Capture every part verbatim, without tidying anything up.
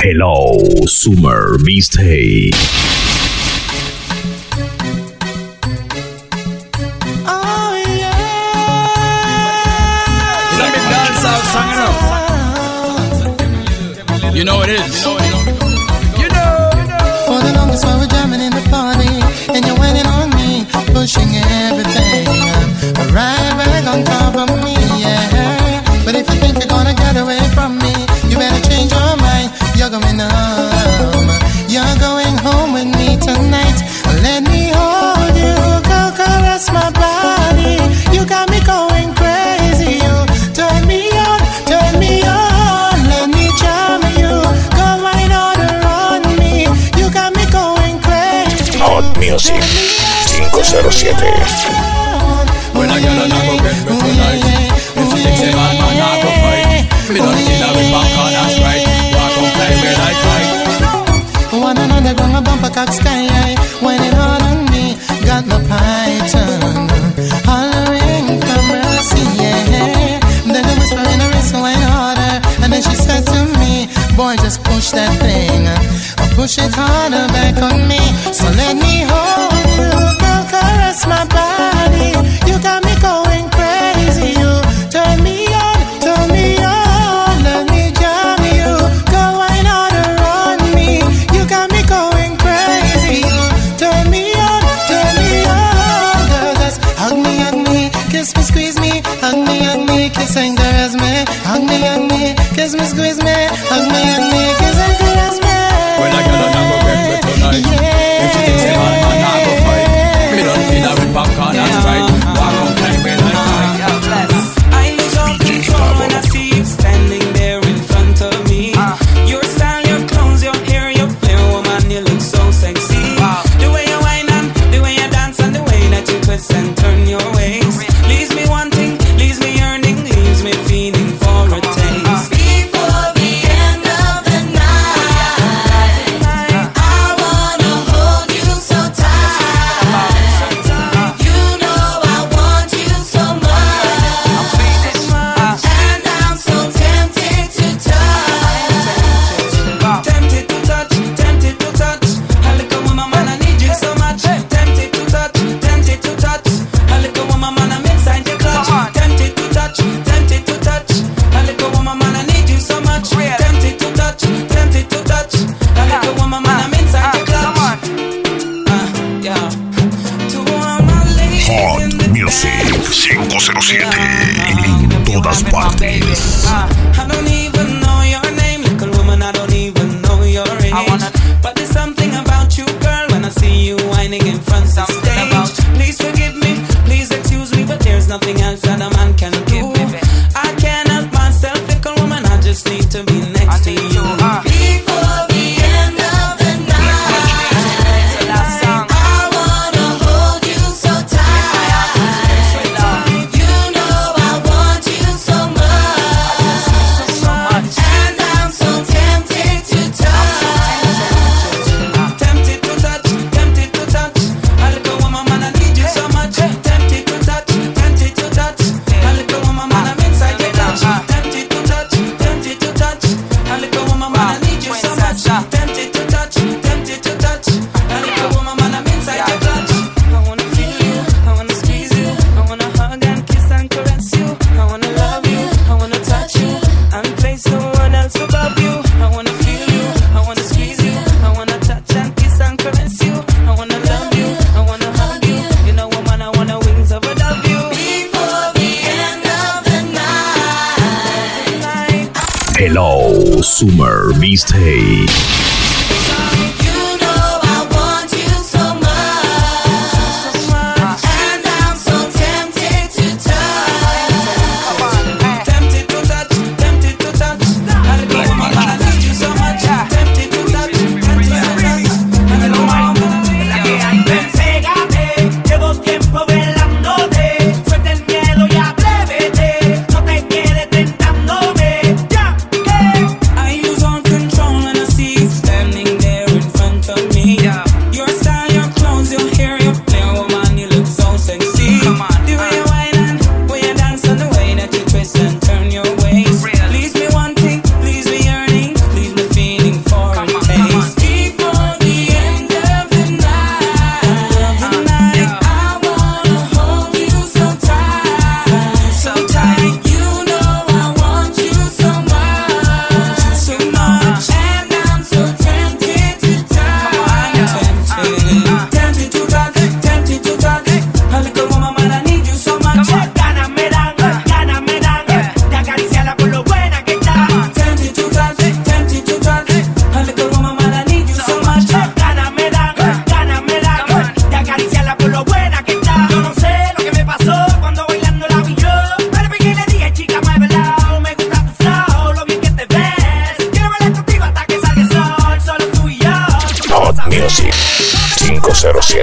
Hello, Summer Mistake. Oh yeah. Let me dance out, song enough. You know it is. You know. For the longest while we're jamming in the party, and you're waiting on me, pushing everything right back on top of me, yeah. But if you think you're gonna get away from me, you better change your mind. You're going home. You're going home with me tonight. Let me hold you, go caress my body. You got me going crazy. You turn me on, turn me on. Let me charm you, go right order on me. You got me going crazy. Hot Music five oh siete. When I get on, I go get me tonight. If you think say man, man, I go fight. Me don't see that we back on us right. Walk on play where I fight. One another gonna bump a cock sky high. When it hard on me, got my python hollering for mercy, yeah. Then I whisper in her wrist, went harder. And then she said to me, boy, just push that thing, push it harder back on me. So let me hold you, girl, caress my body. You got me going crazy. You turn me on, turn me on. Let me jam you, go wine order on me. You got me going crazy. You turn me on, turn me on. Girl, just hug me, hug me, kiss me, squeeze me, hug me, hug me, kiss and caress me. Hug me, hug me, kiss me, squeeze me, hug me, hug me, kiss and caress me. When I get on, I go get me tonight. Yeah. If you think say man, man, I go fight. Me don't feel that we popcorn and Sprite. Walk on play where I fight. I lose all control when I see you standing there in front of me. Your style, your clothes, your hair, your flair, woman, you look so sexy. The way you whine and the way you dance and the way that you twist and turn your waist leaves me wanting, leaves me yearning, leaves me feeling for a taste. Before the end of the night, I wanna hold you so tight. You know I want you so much, and I'm so tempted to touch. Tempted to touch, tempted to touch. A little woman, man, I need you so much. Tempted to touch, tempted to touch. A little woman, man, I'm inside your clutch. Tempted to touch, tempted to touch. A little woman, man, I need you so much. Tempted to touch, tempted to touch. A little woman, man, I'm inside your clutch. Uh, yeah. To all my ladies in Hot the Music cinco cero siete. En todas partes. I don't even know your name, little woman, I don't even know your age. But there's something about you, girl, when I see you whining in front of the stage. Please forgive me, please excuse me, but there's nothing else that a man can do. I can't help myself, little woman, I just need to be next to you. Before the end of the night, I wanna hold you so tight. You know I want you so much, and I'm so tempted to touch. Tempted to touch, tempted to touch. A little woman, man, I need you so much. Tempted to touch, tempted to touch. A little woman, man, I'm inside your touch. Tempted to touch, tempted to touch. A little woman, man, I need you so much. Tempted to touch, tempted to touch. A little woman, man, I'm inside your touch. I wanna feel you, I wanna squeeze you, I wanna hug and kiss and caress you. I wanna love you, I wanna touch you, and place no one else above you. I wanna feel you, I wanna squeeze you, I wanna touch and kiss and caress you. I wanna love you, I wanna hug you. You know, woman, I wanna wings of a dove you. Before the end of the night, Hello, Summer Mistake. you know I want you so much, and I'm so tempted to touch. Tempted to touch, tempted to touch. A little woman, man, I need you so much. Tempted to touch, tempted to touch. A little woman, Pégate, llevo tiempo velándote. Suelta el miedo y atrévete. No te quedes tentándome. Ya, que I lose all control when I see you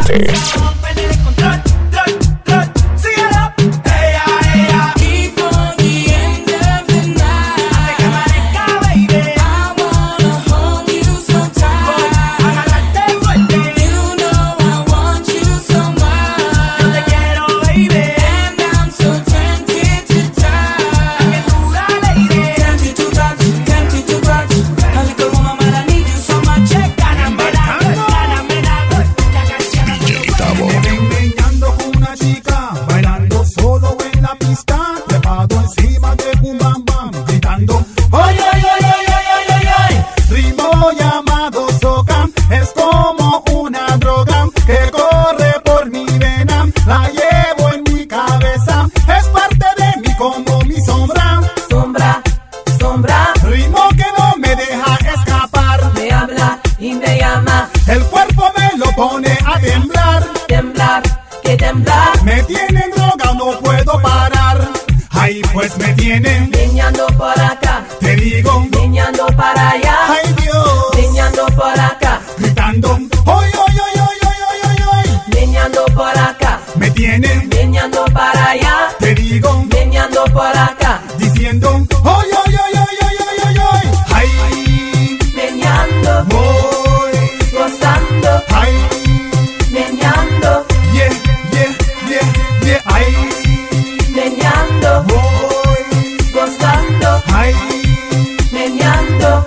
siete. Pues me tienen meñando por acá, te digo, meñando para allá, ay Dios, meñando por acá, gritando, oy, oy, oy, oy, oy, oy, oy, meñando por acá, me tienen meñando para allá, te digo, meñando por acá, diciendo, oy, oy, oy, oy, oy, oy, oy, oy, ay, meñando, voy, gozando, ay, meñando, yeah, yeah, yeah, yeah, ay, meñando, voy, gozando, ay, meñando.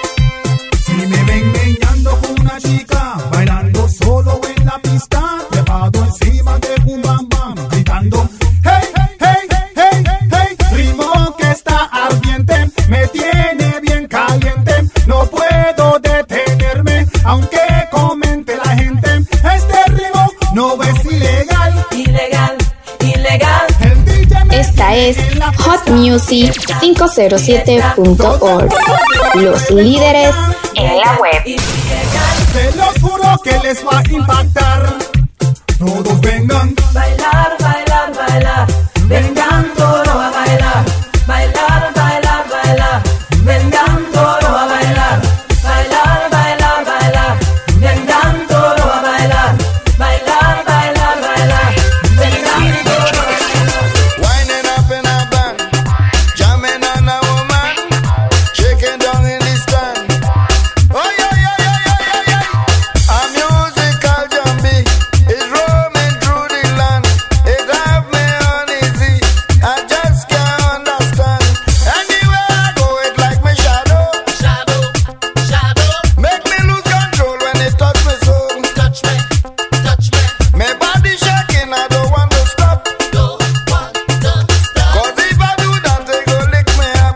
si me ven meñando con una chica, bailando solo en la pista, trepado encima de un bam bam, gritando, hey, hey, hey, hey, ritmo que está ardiente, me tiene bien caliente, no puedo detenerme, aunque comente la gente, este ritmo no es ilegal, Ilegal, ilegal. el D J me Esta tiene es en la hot fiesta. music cinco cero siete punto org, los líderes en la web. Ilegal. Se los juro que les va a impactar, todos vengan, Bailar, bailar, bailar. Vengan todos a bailar. Bailar, bailar, bailar. Vengan todos a bailar. Bailar, bailar, bailar. Vengan todos a bailar. Bailar, bailar, bailar. Vengan todos a bailar. Winding up in a band, jamming on a woman, shaking down in the stand. Oh yeah, yeah, yeah, yeah, yeah, yeah. A musical jumbie is roaming through the land. It have me uneasy, I just can't understand. Anywhere I go, it like me shadow, shadow, shadow. Make me lose control when it touch me so. Touch me, touch me. My body shaking, I don't want to stop. Don't want to stop. Cause if I do that, they go lick me up.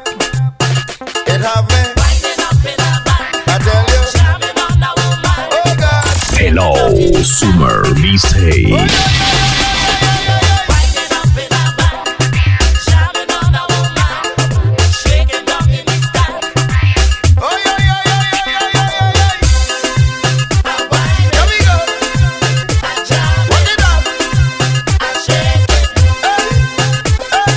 It have me winding up in a band. I tell you, jamming on a woman. Oh God. Hello, Summer Mistake. Winding up in a band, jamming on a woman, shaking down in the stand. Oh yeah, yeah, yeah, yeah, yeah, yeah, yeah, yeah. I wind, here we go. I jam, wind it up, I shake it, hey, hey.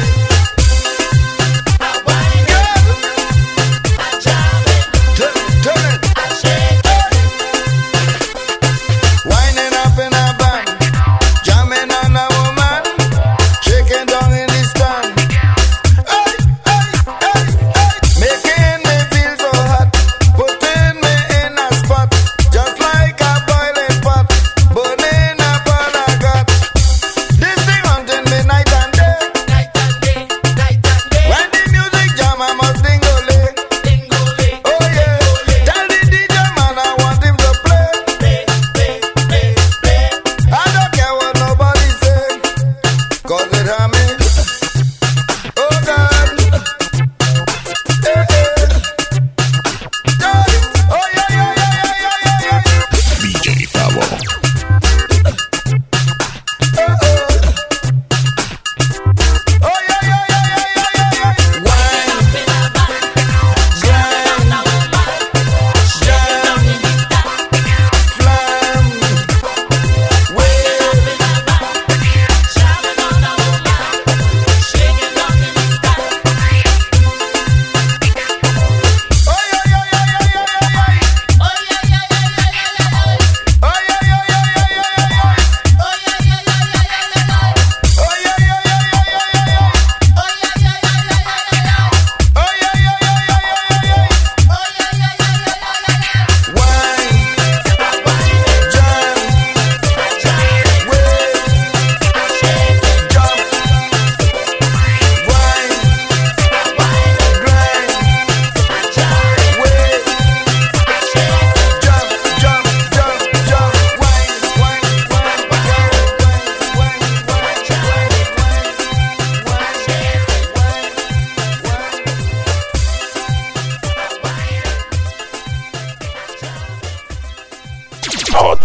I wind, girl, I jam it, turn it, turn it, I shake it. Winding up in a band, jamming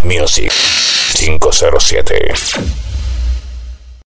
Music cinco cero siete.